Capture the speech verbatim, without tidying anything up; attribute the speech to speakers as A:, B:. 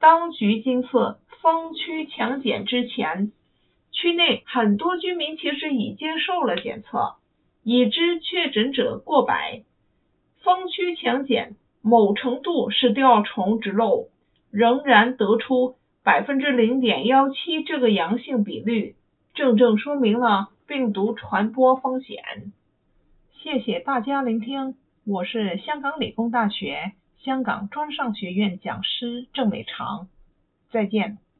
A: 当局今次封区强检之前，区内很多居民其实已经受了检测，已知确诊者过百。封区强检某程度是调重直漏，仍然得出 百分之零点一七 这个阳性比率，正正说明了病毒传播风险。谢谢大家聆听，我是香港理工大学香港专上学院讲师郑美长，再见。